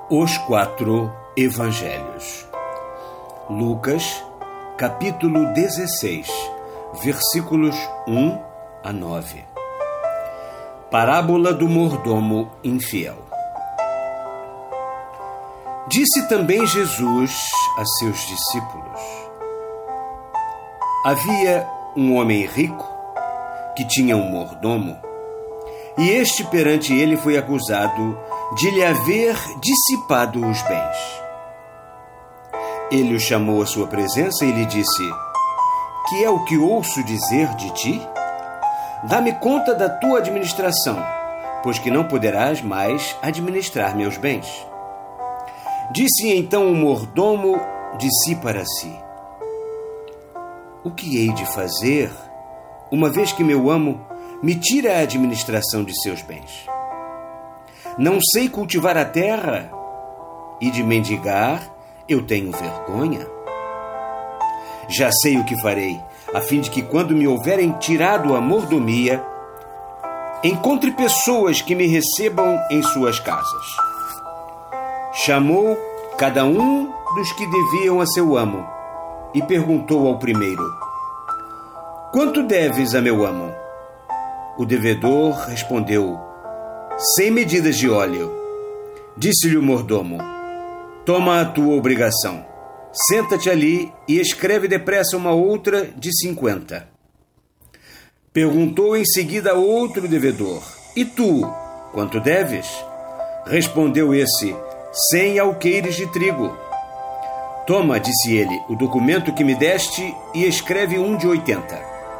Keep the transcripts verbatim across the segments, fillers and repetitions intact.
Os quatro Evangelhos. Lucas, capítulo dezesseis, versículos um a nove. Parábola do mordomo infiel. Disse também Jesus a seus discípulos: Havia um homem rico que tinha um mordomo, e este perante ele foi acusado de lhe haver dissipado os bens. Ele o chamou à sua presença e lhe disse: Que é o que ouço dizer de ti? Dá-me conta da tua administração, pois que não poderás mais administrar meus bens. Disse então o mordomo de si para si: O que hei de fazer, uma vez que meu amo me tira a administração de seus bens? Não sei cultivar a terra, e de mendigar eu tenho vergonha. Já sei o que farei, a fim de que, quando me houverem tirado a mordomia, encontre pessoas que me recebam em suas casas. Chamou cada um dos que deviam a seu amo e perguntou ao primeiro: Quanto deves a meu amo? O devedor respondeu: Cem medidas de óleo. Disse-lhe o mordomo: Toma a tua obrigação. Senta-te ali e escreve depressa uma outra de cinquenta. Perguntou em seguida outro devedor: E tu, quanto deves? Respondeu esse: Cem alqueires de trigo. Toma, disse ele, o documento que me deste e escreve um de oitenta.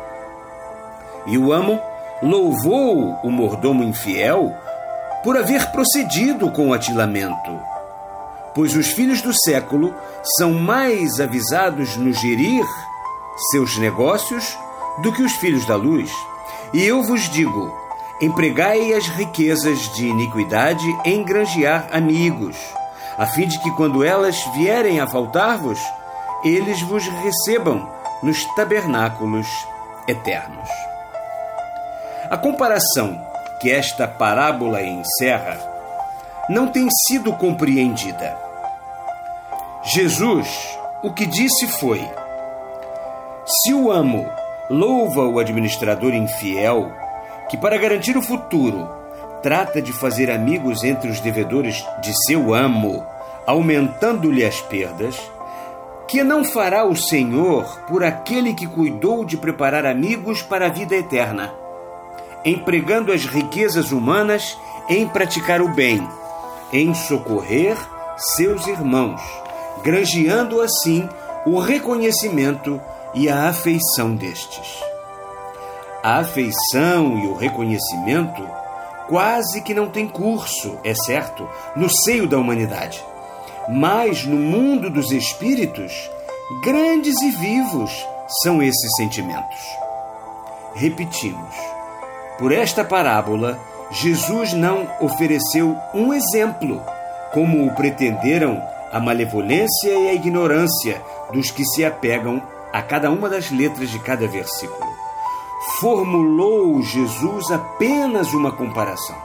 E o amo louvou o mordomo infiel por haver procedido com o atilamento, pois os filhos do século são mais avisados no gerir seus negócios do que os filhos da luz. E eu vos digo: empregai as riquezas de iniquidade em granjear amigos, a fim de que, quando elas vierem a faltar-vos, eles vos recebam nos tabernáculos eternos. A comparação que esta parábola encerra não tem sido compreendida. Jesus o que disse foi: se o amo louva o administrador infiel, que para garantir o futuro trata de fazer amigos entre os devedores de seu amo, aumentando-lhe as perdas, que não fará o Senhor por aquele que cuidou de preparar amigos para a vida eterna, empregando as riquezas humanas em praticar o bem, em socorrer seus irmãos, granjeando assim o reconhecimento e a afeição destes. A afeição e o reconhecimento quase que não têm curso, é certo, no seio da humanidade, mas no mundo dos espíritos, grandes e vivos são esses sentimentos. Repetimos: por esta parábola, Jesus não ofereceu um exemplo, como o pretenderam a malevolência e a ignorância dos que se apegam a cada uma das letras de cada versículo. Formulou Jesus apenas uma comparação.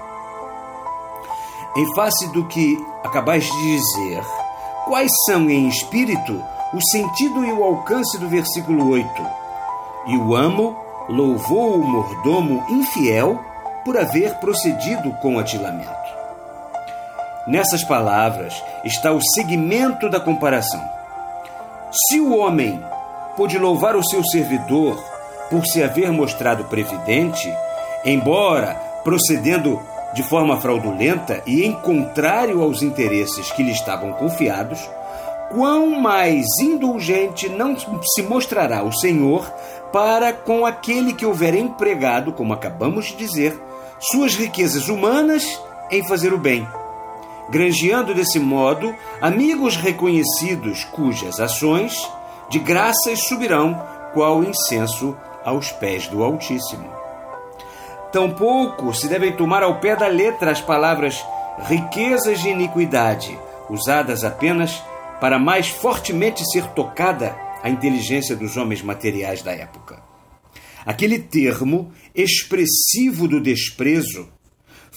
Em face do que acabais de dizer, quais são em espírito o sentido e o alcance do versículo oito? E o amo louvou o mordomo infiel por haver procedido com o atilamento. Nessas palavras está o segmento da comparação. Se o homem pôde louvar o seu servidor por se haver mostrado previdente, embora procedendo de forma fraudulenta e em contrário aos interesses que lhe estavam confiados, quão mais indulgente não se mostrará o Senhor para com aquele que houver empregado, como acabamos de dizer, suas riquezas humanas em fazer o bem, granjeando desse modo amigos reconhecidos cujas ações de graças subirão qual incenso aos pés do Altíssimo. Tampouco se devem tomar ao pé da letra as palavras riquezas de iniquidade, usadas apenas para mais fortemente ser tocada a inteligência dos homens materiais da época. Aquele termo expressivo do desprezo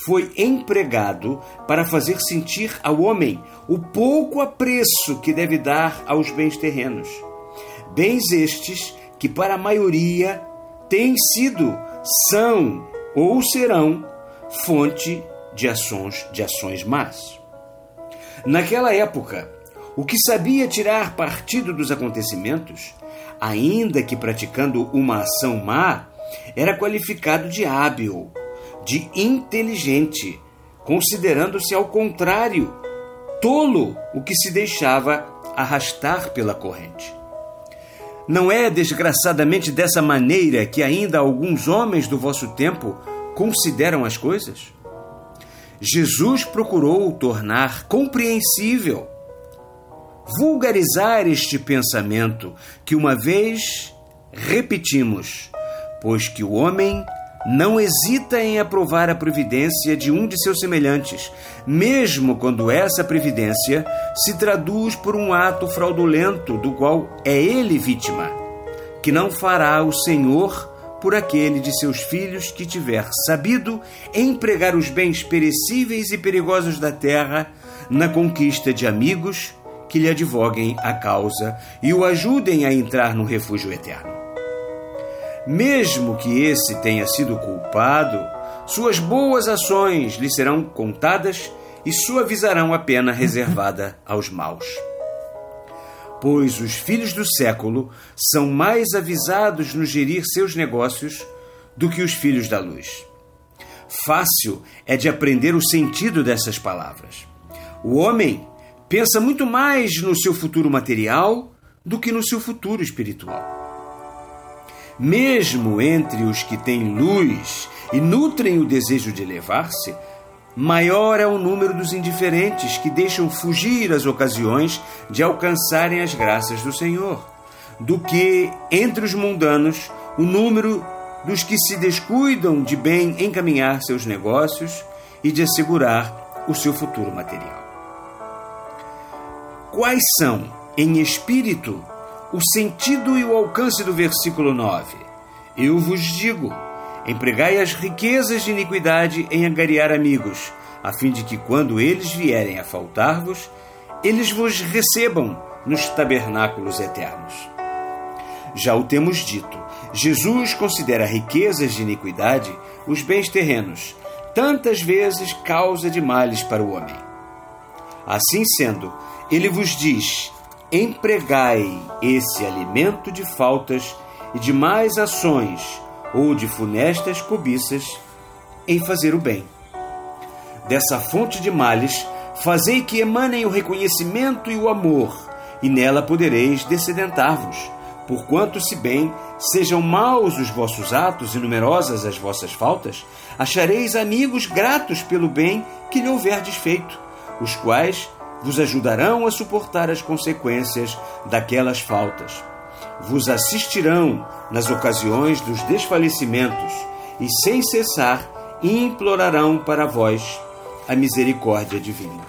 foi empregado para fazer sentir ao homem o pouco apreço que deve dar aos bens terrenos. Bens estes que para a maioria têm sido, são ou serão fonte de ações, de ações más. Naquela época, o que sabia tirar partido dos acontecimentos, ainda que praticando uma ação má, era qualificado de hábil, de inteligente, considerando-se ao contrário, tolo o que se deixava arrastar pela corrente. Não é desgraçadamente dessa maneira que ainda alguns homens do vosso tempo consideram as coisas? Jesus procurou tornar compreensível, vulgarizar este pensamento que uma vez repetimos, pois que o homem não hesita em aprovar a previdência de um de seus semelhantes, mesmo quando essa previdência se traduz por um ato fraudulento do qual é ele vítima, que não fará o Senhor por aquele de seus filhos que tiver sabido empregar os bens perecíveis e perigosos da terra na conquista de amigos que lhe advoguem a causa e o ajudem a entrar no refúgio eterno. Mesmo que esse tenha sido culpado, suas boas ações lhe serão contadas e suavizarão a pena reservada aos maus. Pois os filhos do século são mais avisados no gerir seus negócios do que os filhos da luz. Fácil é de aprender o sentido dessas palavras. O homem pensa muito mais no seu futuro material do que no seu futuro espiritual. Mesmo entre os que têm luz e nutrem o desejo de elevar-se, maior é o número dos indiferentes que deixam fugir as ocasiões de alcançarem as graças do Senhor, do que, entre os mundanos, o número dos que se descuidam de bem encaminhar seus negócios e de assegurar o seu futuro material. Quais são, em espírito, o sentido e o alcance do versículo nove? Eu vos digo, empregai as riquezas de iniquidade em angariar amigos, a fim de que, quando eles vierem a faltar-vos, eles vos recebam nos tabernáculos eternos. Já o temos dito, Jesus considera riquezas de iniquidade os bens terrenos, tantas vezes causa de males para o homem. Assim sendo, ele vos diz: empregai esse alimento de faltas e de más ações ou de funestas cobiças em fazer o bem. Dessa fonte de males, fazei que emanem o reconhecimento e o amor, e nela podereis descedentar-vos, porquanto, se bem sejam maus os vossos atos e numerosas as vossas faltas, achareis amigos gratos pelo bem que lhe houverdes feito, os quais vos ajudarão a suportar as consequências daquelas faltas. Vos assistirão nas ocasiões dos desfalecimentos e, sem cessar, implorarão para vós a misericórdia divina.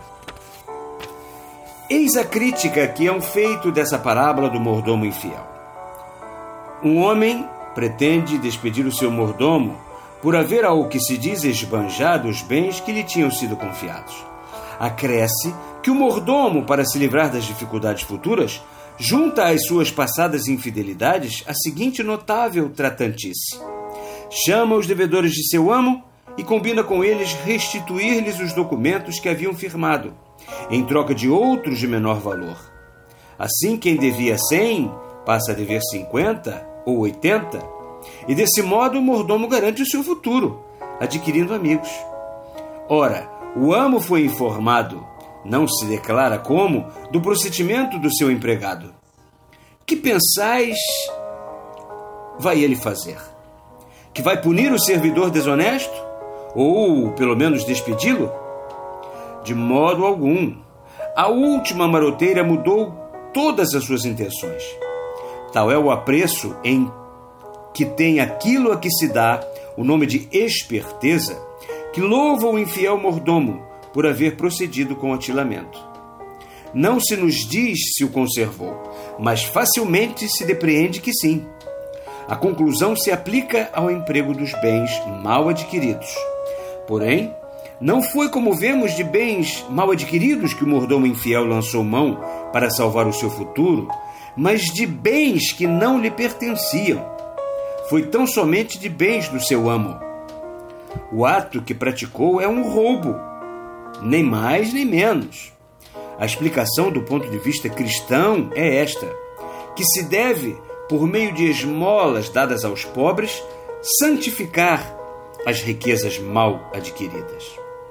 Eis a crítica que é um feito dessa parábola do mordomo infiel. Um homem pretende despedir o seu mordomo por haver, ao que se diz, esbanjado os bens que lhe tinham sido confiados. Acresce que o mordomo, para se livrar das dificuldades futuras, junta às suas passadas infidelidades a seguinte notável tratantice: chama os devedores de seu amo e combina com eles restituir-lhes os documentos que haviam firmado, em troca de outros de menor valor. Assim, quem devia cem passa a dever cinquenta ou oitenta, e desse modo o mordomo garante o seu futuro, adquirindo amigos. Ora, o amo foi informado, não se declara como, do procedimento do seu empregado. Que pensais vai ele fazer? Que vai punir o servidor desonesto? Ou, pelo menos, despedi-lo? De modo algum. A última maroteira mudou todas as suas intenções. Tal é o apreço em que tem aquilo a que se dá o nome de esperteza, que louva o infiel mordomo por haver procedido com atilamento. Não se nos diz se o conservou, mas facilmente se depreende que sim. A conclusão se aplica ao emprego dos bens mal adquiridos. Porém, Não foi, como vemos, de bens mal adquiridos que o mordomo infiel lançou mão para salvar o seu futuro, mas de bens que não lhe pertenciam. Foi tão somente de bens do seu amo. O ato que praticou é um roubo, nem mais nem menos. A explicação do ponto de vista cristão é esta, que se deve, por meio de esmolas dadas aos pobres, santificar as riquezas mal adquiridas.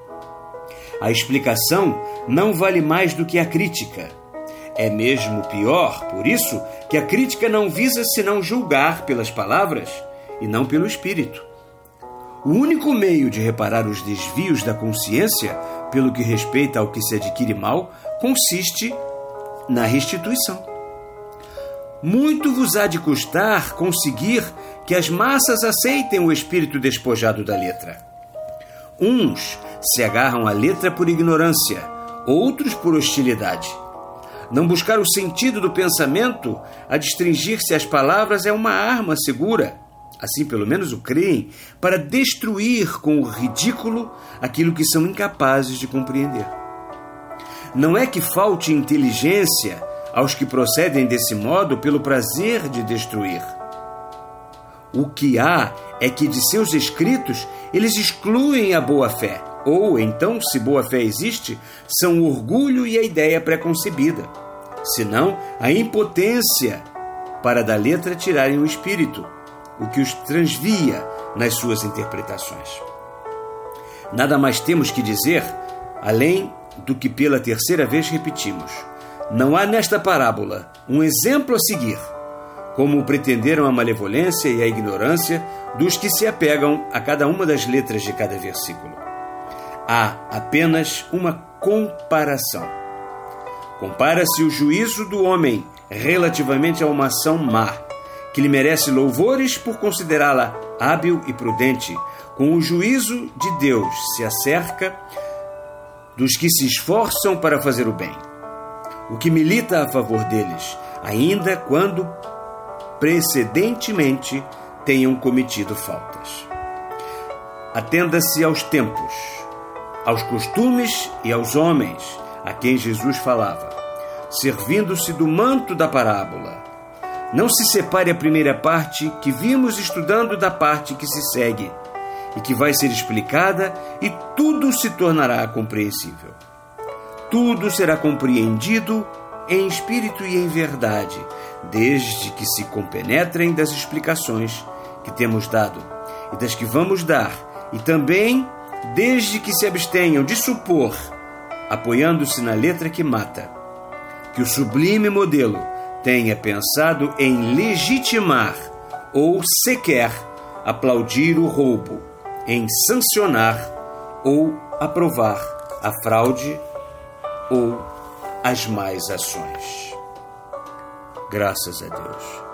A explicação não vale mais do que a crítica. É mesmo pior, por isso, que a crítica não visa senão julgar pelas palavras e não pelo espírito. O único meio de reparar os desvios da consciência, pelo que respeita ao que se adquire mal, consiste na restituição. Muito vos há de custar conseguir que as massas aceitem o espírito despojado da letra. Uns se agarram à letra por ignorância, outros por hostilidade. Não buscar o sentido do pensamento, a distingir-se as palavras, é uma arma segura, assim pelo menos o creem, para destruir com o ridículo aquilo que são incapazes de compreender. Não é que falte inteligência aos que procedem desse modo pelo prazer de destruir. O que há é que de seus escritos eles excluem a boa-fé, ou então, se boa-fé existe, são o orgulho e a ideia preconcebida, senão a impotência para da letra tirarem o espírito, o que os transvia nas suas interpretações. Nada mais temos que dizer, além do que pela terceira vez repetimos. Não há nesta parábola um exemplo a seguir, como pretenderam a malevolência e a ignorância dos que se apegam a cada uma das letras de cada versículo. Há apenas uma comparação. Compara-se o juízo do homem relativamente a uma ação má, que lhe merece louvores por considerá-la hábil e prudente, com o juízo de Deus se acerca dos que se esforçam para fazer o bem, o que milita a favor deles, ainda quando precedentemente tenham cometido faltas. Atenda-se aos tempos, aos costumes e aos homens a quem Jesus falava, servindo-se do manto da parábola. Não se separe a primeira parte que vimos estudando da parte que se segue e que vai ser explicada, e tudo se tornará compreensível. Tudo será compreendido em espírito e em verdade, desde que se compenetrem das explicações que temos dado e das que vamos dar, e também desde que se abstenham de supor, apoiando-se na letra que mata, que o sublime modelo tenha pensado em legitimar ou sequer aplaudir o roubo, em sancionar ou aprovar a fraude ou as más ações. Graças a Deus.